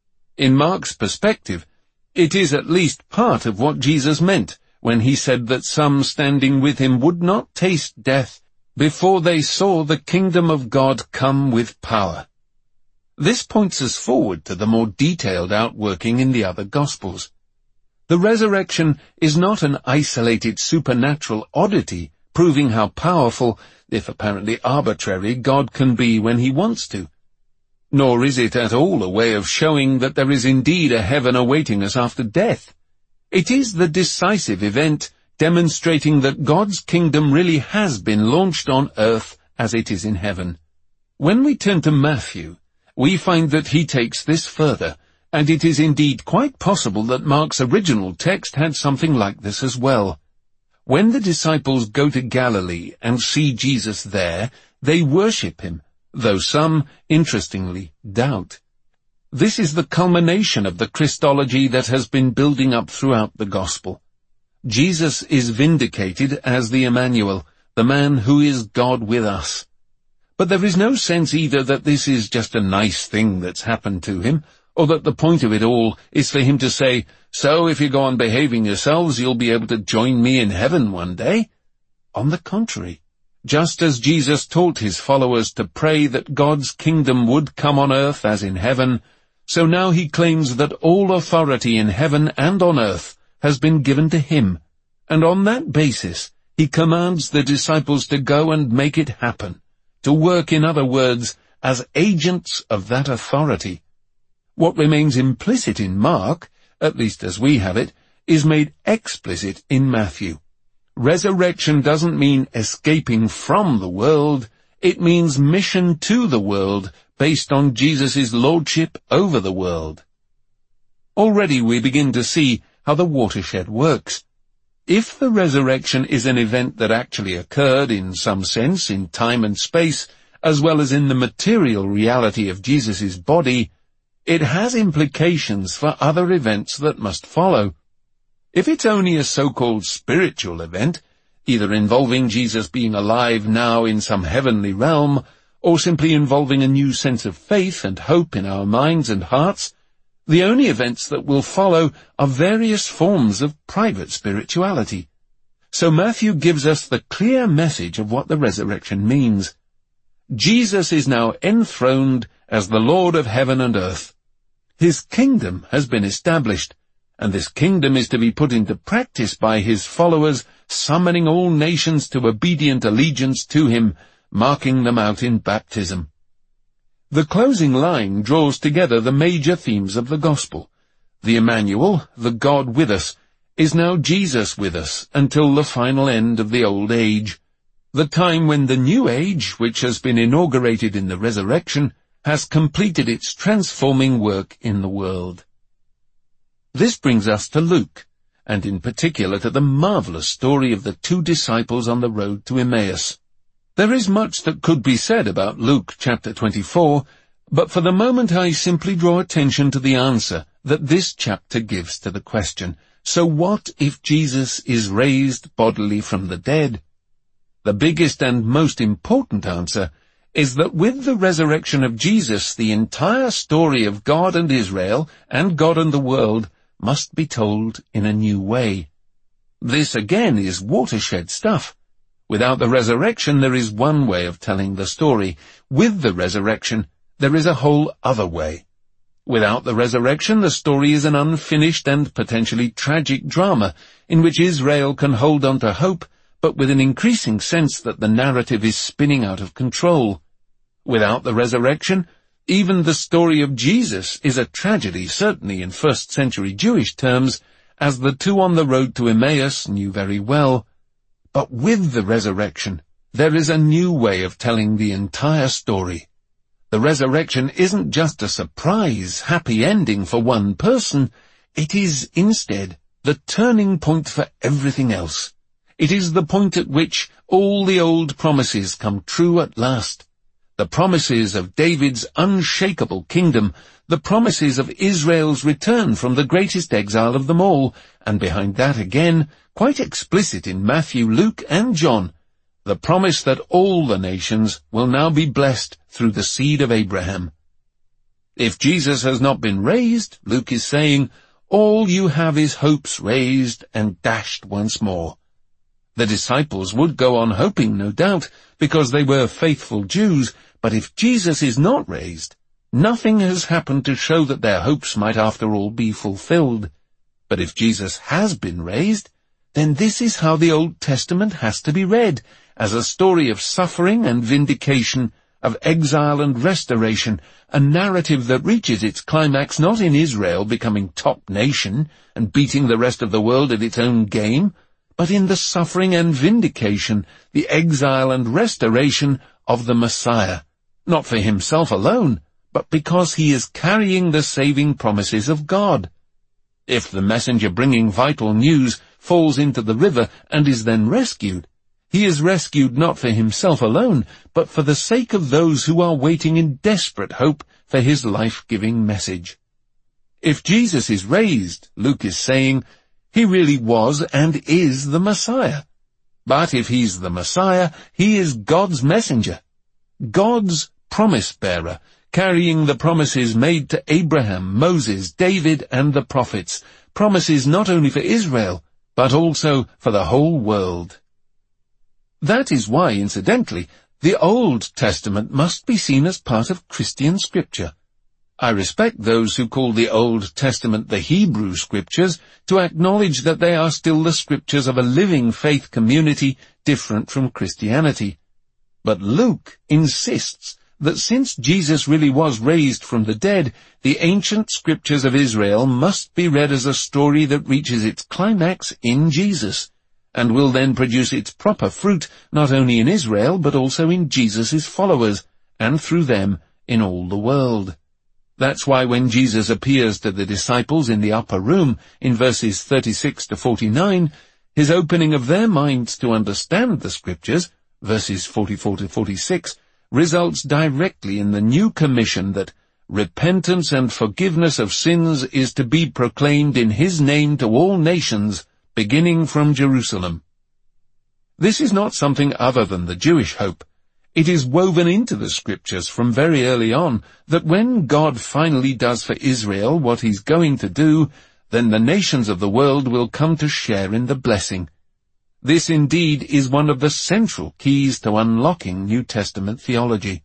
In Mark's perspective, it is at least part of what Jesus meant when he said that some standing with him would not taste death before they saw the kingdom of God come with power. This points us forward to the more detailed outworking in the other Gospels. The resurrection is not an isolated supernatural oddity, proving how powerful, if apparently arbitrary, God can be when he wants to. Nor is it at all a way of showing that there is indeed a heaven awaiting us after death. It is the decisive event demonstrating that God's kingdom really has been launched on earth as it is in heaven. When we turn to Matthew, we find that he takes this further, and it is indeed quite possible that Mark's original text had something like this as well. When the disciples go to Galilee and see Jesus there, they worship him, though some, interestingly, doubt. This is the culmination of the Christology that has been building up throughout the Gospel. Jesus is vindicated as the Emmanuel, the man who is God with us. But there is no sense either that this is just a nice thing that's happened to him, or that the point of it all is for him to say, so if you go on behaving yourselves, you'll be able to join me in heaven one day. On the contrary, just as Jesus taught his followers to pray that God's kingdom would come on earth as in heaven, so now he claims that all authority in heaven and on earth has been given to him, and on that basis he commands the disciples to go and make it happen, to work, in other words, as agents of that authority. What remains implicit in Mark, at least as we have it, is made explicit in Matthew. Resurrection doesn't mean escaping from the world, it means mission to the world based on Jesus' lordship over the world. Already we begin to see how the watershed works. If the resurrection is an event that actually occurred in some sense in time and space, as well as in the material reality of Jesus' body, it has implications for other events that must follow. If it's only a so-called spiritual event, either involving Jesus being alive now in some heavenly realm, or simply involving a new sense of faith and hope in our minds and hearts, the only events that will follow are various forms of private spirituality. So Matthew gives us the clear message of what the resurrection means. Jesus is now enthroned as the Lord of heaven and earth. His kingdom has been established, and this kingdom is to be put into practice by his followers, summoning all nations to obedient allegiance to him, marking them out in baptism. The closing line draws together the major themes of the gospel. The Emmanuel, the God with us, is now Jesus with us until the final end of the old age, the time when the new age, which has been inaugurated in the resurrection, has completed its transforming work in the world. This brings us to Luke, and in particular to the marvelous story of the two disciples on the road to Emmaus. There is much that could be said about Luke chapter 24, but for the moment I simply draw attention to the answer that this chapter gives to the question, so what if Jesus is raised bodily from the dead? The biggest and most important answer is that with the resurrection of Jesus, the entire story of God and Israel, and God and the world, must be told in a new way. This again is watershed stuff. Without the resurrection, there is one way of telling the story. With the resurrection, there is a whole other way. Without the resurrection, the story is an unfinished and potentially tragic drama in which Israel can hold on to hope, but with an increasing sense that the narrative is spinning out of control. Without the resurrection, even the story of Jesus is a tragedy, certainly in first-century Jewish terms, as the two on the road to Emmaus knew very well. But with the resurrection, there is a new way of telling the entire story. The resurrection isn't just a surprise, happy ending for one person. It is, instead, the turning point for everything else. It is the point at which all the old promises come true at last. The promises of David's unshakable kingdom, the promises of Israel's return from the greatest exile of them all, and behind that again, quite explicit in Matthew, Luke, and John, the promise that all the nations will now be blessed through the seed of Abraham. If Jesus has not been raised, Luke is saying, all you have is hopes raised and dashed once more. The disciples would go on hoping, no doubt, because they were faithful Jews, but if Jesus is not raised, nothing has happened to show that their hopes might after all be fulfilled. But if Jesus has been raised, then this is how the Old Testament has to be read, as a story of suffering and vindication, of exile and restoration, a narrative that reaches its climax not in Israel becoming top nation and beating the rest of the world at its own game, but in the suffering and vindication, the exile and restoration of the Messiah, not for himself alone, but because he is carrying the saving promises of God. If the messenger bringing vital news falls into the river and is then rescued, he is rescued not for himself alone, but for the sake of those who are waiting in desperate hope for his life-giving message. If Jesus is raised, Luke is saying, he really was and is the Messiah. But if he's the Messiah, he is God's messenger, God's promise-bearer, carrying the promises made to Abraham, Moses, David, and the prophets, promises not only for Israel, but also for the whole world. That is why, incidentally, the Old Testament must be seen as part of Christian scripture. I respect those who call the Old Testament the Hebrew Scriptures to acknowledge that they are still the scriptures of a living faith community different from Christianity. But Luke insists that since Jesus really was raised from the dead, the ancient scriptures of Israel must be read as a story that reaches its climax in Jesus, and will then produce its proper fruit not only in Israel but also in Jesus' followers, and through them in all the world. That's why when Jesus appears to the disciples in the upper room in verses 36 to 49, his opening of their minds to understand the scriptures, verses 44 to 46, results directly in the new commission that repentance and forgiveness of sins is to be proclaimed in his name to all nations, beginning from Jerusalem. This is not something other than the Jewish hope. It is woven into the scriptures from very early on that when God finally does for Israel what he's going to do, then the nations of the world will come to share in the blessing. This indeed is one of the central keys to unlocking New Testament theology.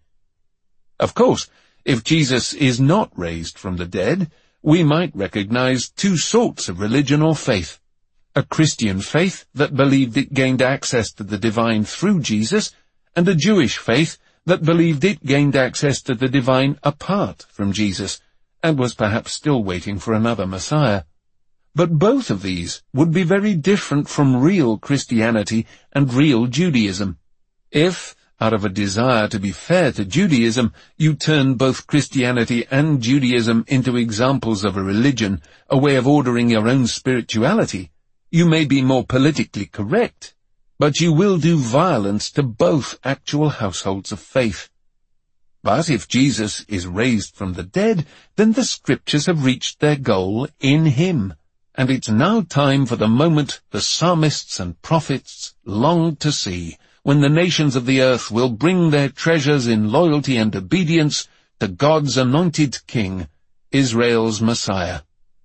Of course, if Jesus is not raised from the dead, we might recognize two sorts of religion or faith. A Christian faith that believed it gained access to the divine through Jesus, and a Jewish faith that believed it gained access to the divine apart from Jesus, and was perhaps still waiting for another Messiah. But both of these would be very different from real Christianity and real Judaism. If, out of a desire to be fair to Judaism, you turn both Christianity and Judaism into examples of a religion, a way of ordering your own spirituality, you may be more politically correct, but you will do violence to both actual households of faith. But if Jesus is raised from the dead, then the scriptures have reached their goal in him. And it's now time for the moment the psalmists and prophets longed to see, when the nations of the earth will bring their treasures in loyalty and obedience to God's anointed King, Israel's Messiah.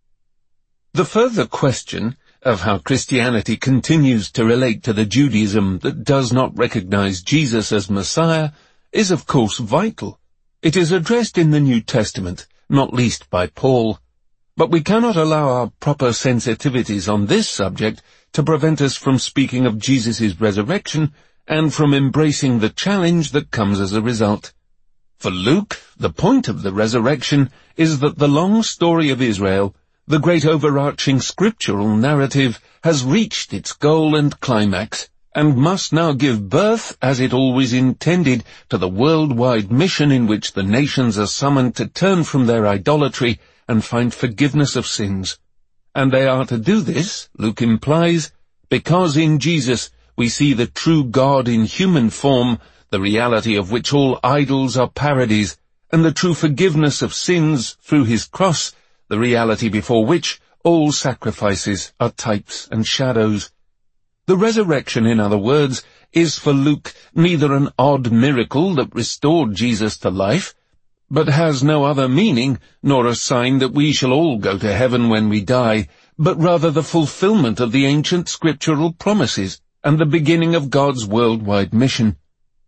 The further question of how Christianity continues to relate to the Judaism that does not recognize Jesus as Messiah is of course vital. It is addressed in the New Testament, not least by Paul. But we cannot allow our proper sensitivities on this subject to prevent us from speaking of Jesus' resurrection and from embracing the challenge that comes as a result. For Luke, the point of the resurrection is that the long story of Israel, the great overarching scriptural narrative, has reached its goal and climax, and must now give birth, as it always intended, to the worldwide mission in which the nations are summoned to turn from their idolatry and find forgiveness of sins. And they are to do this, Luke implies, because in Jesus we see the true God in human form, the reality of which all idols are parodies, and the true forgiveness of sins through his cross, the reality before which all sacrifices are types and shadows. The resurrection, in other words, is for Luke neither an odd miracle that restored Jesus to life, but has no other meaning, nor a sign that we shall all go to heaven when we die, but rather the fulfillment of the ancient scriptural promises and the beginning of God's worldwide mission.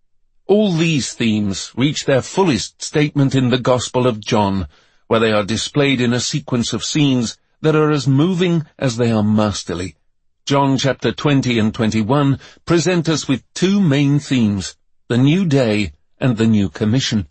All these themes reach their fullest statement in the Gospel of John, where they are displayed in a sequence of scenes that are as moving as they are masterly. John chapter 20 and 21 present us with two main themes, the new day and the new commission.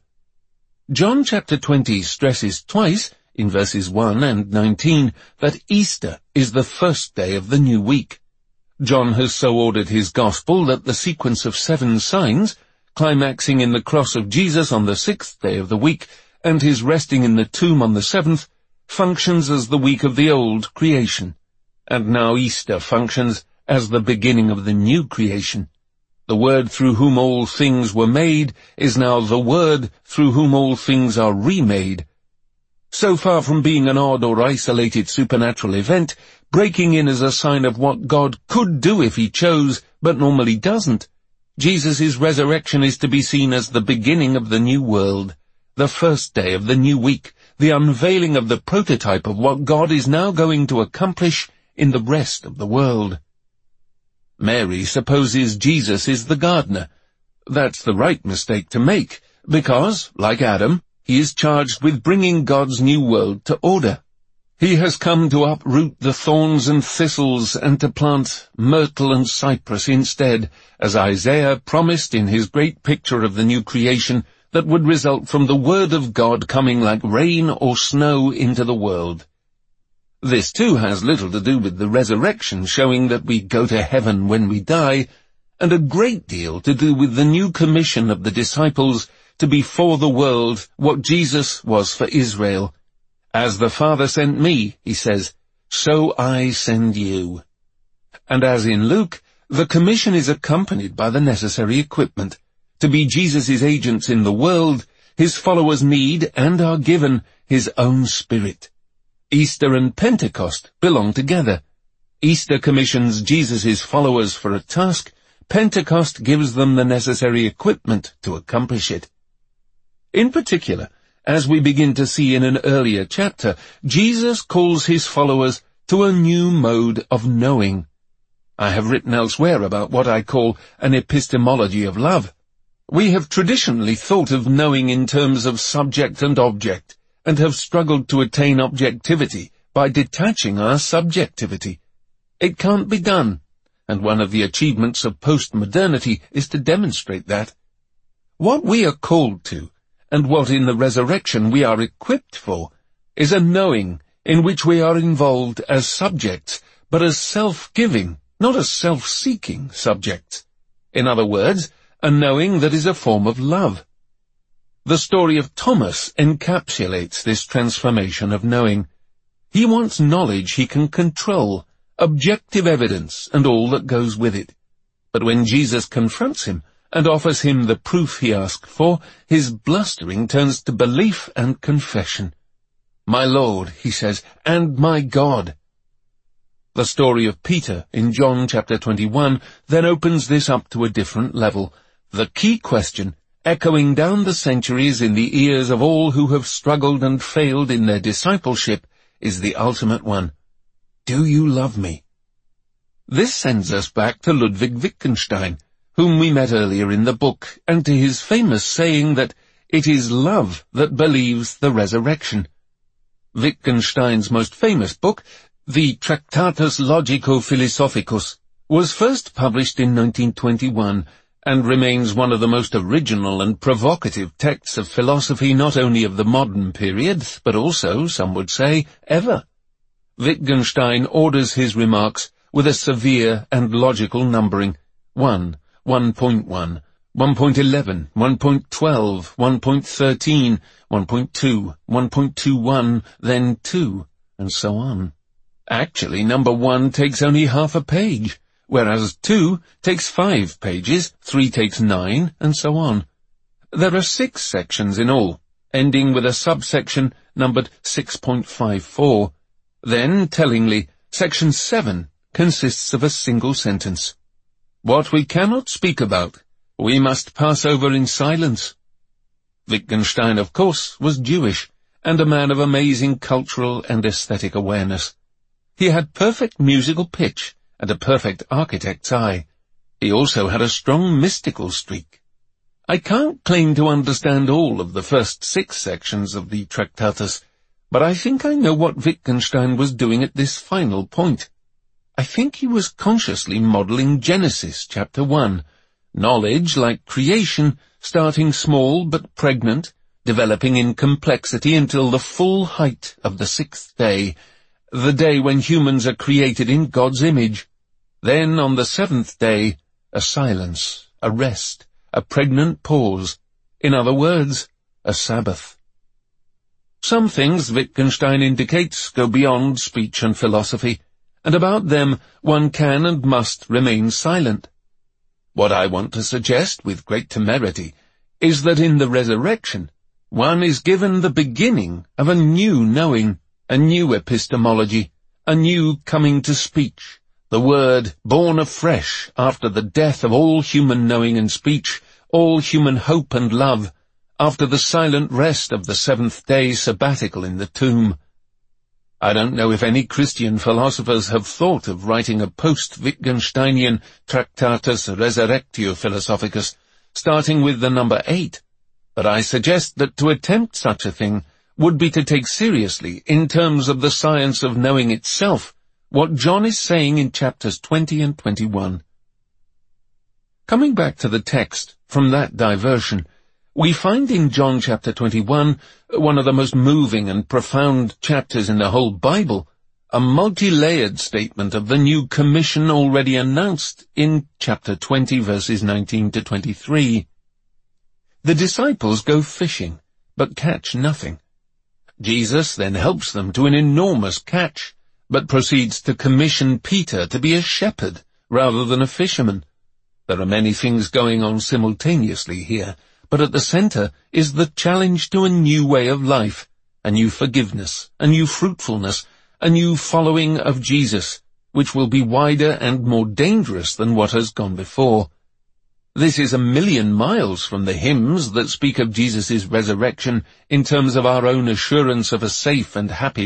John chapter 20 stresses twice, in verses 1 and 19, that Easter is the first day of the new week. John has so ordered his gospel that the sequence of 7 signs, climaxing in the cross of Jesus on the 6th day of the week, and his resting in the tomb on the 7th, functions as the week of the old creation. And now Easter functions as the beginning of the new creation. The Word through whom all things were made is now the Word through whom all things are remade. So far from being an odd or isolated supernatural event, breaking in as a sign of what God could do if he chose, but normally doesn't, Jesus' resurrection is to be seen as the beginning of the new world, the first day of the new week, the unveiling of the prototype of what God is now going to accomplish in the rest of the world. Mary supposes Jesus is the gardener. That's the right mistake to make, because, like Adam, he is charged with bringing God's new world to order. He has come to uproot the thorns and thistles and to plant myrtle and cypress instead, as Isaiah promised in his great picture of the new creation that would result from the word of God coming like rain or snow into the world. This too has little to do with the resurrection showing that we go to heaven when we die, and a great deal to do with the new commission of the disciples to be for the world what Jesus was for Israel. As the Father sent me, he says, so I send you. And as in Luke, the commission is accompanied by the necessary equipment. To be Jesus' agents in the world, his followers need and are given his own Spirit. Easter and Pentecost belong together. Easter commissions Jesus' followers for a task. Pentecost gives them the necessary equipment to accomplish it. In particular, as we begin to see in an earlier chapter, Jesus calls his followers to a new mode of knowing. I have written elsewhere about what I call an epistemology of love. We have traditionally thought of knowing in terms of subject and object, and have struggled to attain objectivity by detaching our subjectivity. It can't be done, and one of the achievements of postmodernity is to demonstrate that. What we are called to, and what in the resurrection we are equipped for, is a knowing in which we are involved as subjects, but as self-giving, not as self-seeking subjects. In other words, a knowing that is a form of love. The story of Thomas encapsulates this transformation of knowing. He wants knowledge he can control, objective evidence, and all that goes with it. But when Jesus confronts him and offers him the proof he asked for, his blustering turns to belief and confession. "My Lord," he says, "and my God." The story of Peter in John chapter 21 then opens this up to a different level. The key question, echoing down the centuries in the ears of all who have struggled and failed in their discipleship, is the ultimate one. Do you love me? This sends us back to Ludwig Wittgenstein, whom we met earlier in the book, and to his famous saying that it is love that believes the resurrection. Wittgenstein's most famous book, the Tractatus Logico-Philosophicus, was first published in 1921, and remains one of the most original and provocative texts of philosophy not only of the modern period, but also, some would say, ever. Wittgenstein orders his remarks with a severe and logical numbering: 1, 1.1, 1.11, 1.12, 1.13, 1.2, 1.21, then 2, and so on. Actually, number 1 takes only half a page, whereas 2 takes 5 pages, 3 takes 9, and so on. There are 6 sections in all, ending with a subsection numbered 6.54. Then, tellingly, section 7 consists of a single sentence. What we cannot speak about, we must pass over in silence. Wittgenstein, of course, was Jewish, and a man of amazing cultural and aesthetic awareness. He had perfect musical pitch, and a perfect architect's eye. He also had a strong mystical streak. I can't claim to understand all of the first 6 sections of the Tractatus, but I think I know what Wittgenstein was doing at this final point. I think he was consciously modeling Genesis chapter 1, knowledge like creation, starting small but pregnant, developing in complexity until the full height of the 6th day, the day when humans are created in God's image. Then on the 7th day, a silence, a rest, a pregnant pause. In other words, a Sabbath. Some things, Wittgenstein indicates, go beyond speech and philosophy, and about them one can and must remain silent. What I want to suggest with great temerity is that in the resurrection, one is given the beginning of a new knowing, a new epistemology, a new coming to speech, the word born afresh after the death of all human knowing and speech, all human hope and love, after the silent rest of the 7th day sabbatical in the tomb. I don't know if any Christian philosophers have thought of writing a post-Wittgensteinian Tractatus Resurrectio Philosophicus, starting with the number 8, but I suggest that to attempt such a thing would be to take seriously, in terms of the science of knowing itself, what John is saying in chapters 20 and 21. Coming back to the text from that diversion, we find in John chapter 21, one of the most moving and profound chapters in the whole Bible, a multi-layered statement of the new commission already announced in chapter 20 verses 19 to 23. The disciples go fishing, but catch nothing. Jesus then helps them to an enormous catch, but proceeds to commission Peter to be a shepherd rather than a fisherman. There are many things going on simultaneously here, but at the center is the challenge to a new way of life, a new forgiveness, a new fruitfulness, a new following of Jesus, which will be wider and more dangerous than what has gone before. This is 1,000,000 miles from the hymns that speak of Jesus' resurrection in terms of our own assurance of a safe and happy